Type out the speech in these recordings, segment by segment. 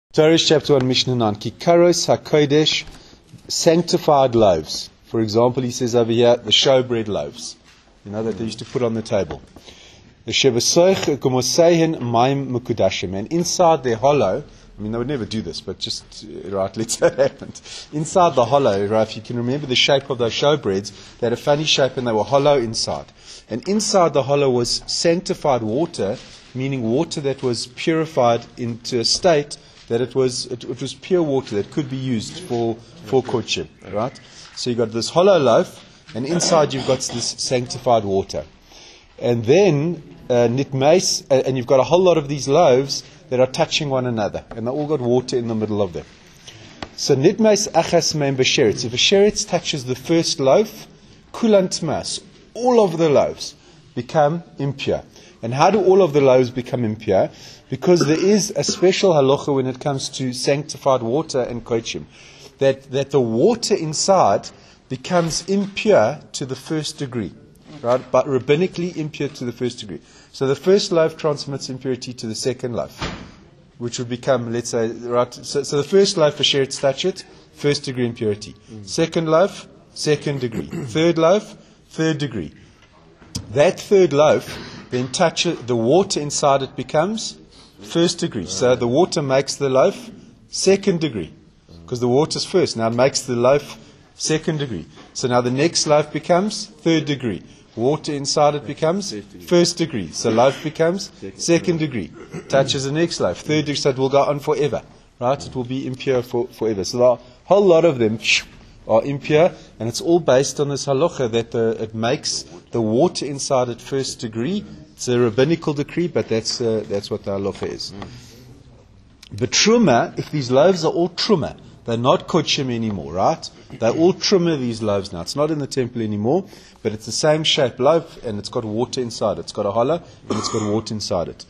Torah chapter 1, Mishnah 9. Kikaros HaKodesh, sanctified loaves. For example, he says over here, the showbread loaves. You know that they used to put on the table. The Shevasoich Gomoseihen Maim Mukudashim. And inside their hollow, I mean, they would never do this, but just, right, let's say it happened. Inside the hollow, right, if you can remember the shape of those showbreads, they had a funny shape and they were hollow inside. And inside the hollow was sanctified water, meaning water that was purified into a state that it was pure water that could be used for kodshim, right? So you've got this hollow loaf, and inside you've got this sanctified water. And then nitmeis, and you've got a whole lot of these loaves that are touching one another, and they all got water in the middle of them. So nitmeis achas meim b'sheretz. If a sheretz touches the first loaf, kulan tmas, all of the loaves become impure. And how do all of the loaves become impure? Because there is a special halacha when it comes to sanctified water and kodshim, that the water inside becomes impure to the first degree, right? But rabbinically impure to the first degree. So the first loaf transmits impurity to the second loaf, which would become, let's say, right? So the first loaf, for sheretz touch it, first degree impurity. Second loaf, second degree. Third loaf, third degree. That third loaf, then touch it, the water inside it becomes first degree. So the water makes the loaf second degree, because the water's first. Now it makes the loaf second degree. So now the next loaf becomes third degree. Water inside it becomes first degree. So loaf becomes second degree. Touches the next loaf, third degree. So it will go on forever, right? It will be impure forever. So a whole lot of them are impure, and it's all based on this halacha that it makes the water inside it first degree. It's a rabbinical decree, but that's what the halacha is. But truma, if these loaves are all truma, they're not kodshim anymore, right? They're all truma, these loaves now. It's not in the temple anymore, but it's the same shape loaf, and it's got water inside it. It's got a hollow, and it's got water inside it.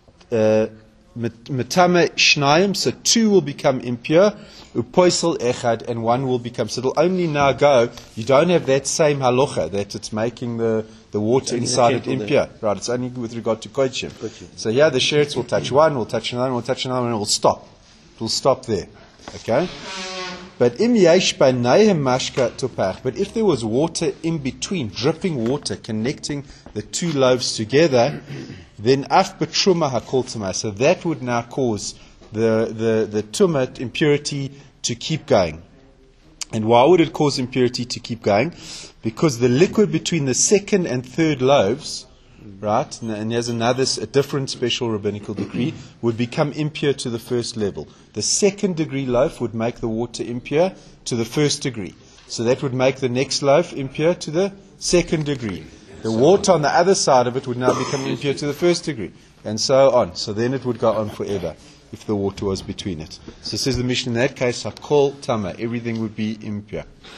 Metame shnayim, so two will become impure, upoisel echad, and one will become. So it'll only now go. You don't have that same halacha that it's making the water inside it impure, right? It's only with regard to kodshim. So here the sheretz will touch one, will touch another, will touch another, and it will stop. It will stop there. Okay. But im yesh b'neihem mashka topach. But if there was water in between, dripping water connecting the two loaves together, then af b'truma hakol tumah. So that would now cause the tumah, impurity, to keep going. And why would it cause impurity to keep going? Because the liquid between the second and third loaves, right, and there's a different special rabbinical decree, would become impure to the first level. The second degree loaf would make the water impure to the first degree. So that would make the next loaf impure to the second degree. The water on the other side of it would now become impure to the first degree, and so on. So then it would go on forever if the water was between it. So says the Mishnah, in that case, hakol tama, everything would be impure.